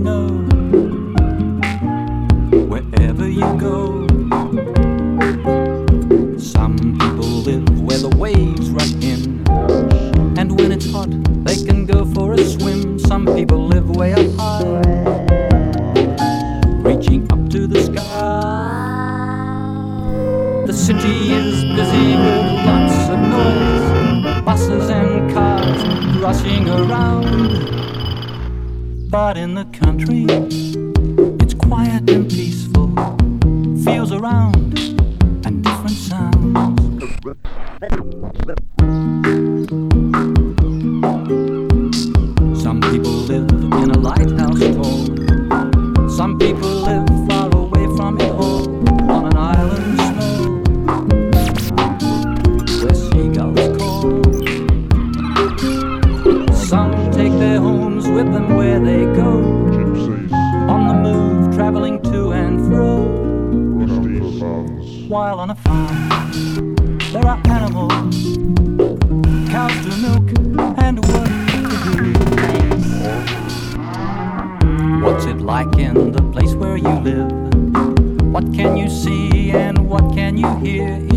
know. Wherever you go, some people live where the waves rush in, and when it's hot they can go for a swim. Some people live way up high, reaching up to the sky. The city is busy with lots of noise, buses and cars rushing around. But in the country, it's quiet and peaceful, feels around and different sounds. Some people live in a lighthouse tall, some people live far away from it all, on an island small, where seagulls call. Some take their homes with them where they go, on the move, traveling to and fro. While on a farm, there are animals, cows to milk and work to do. What's it like in the place where you live? What can you see and what can you hear?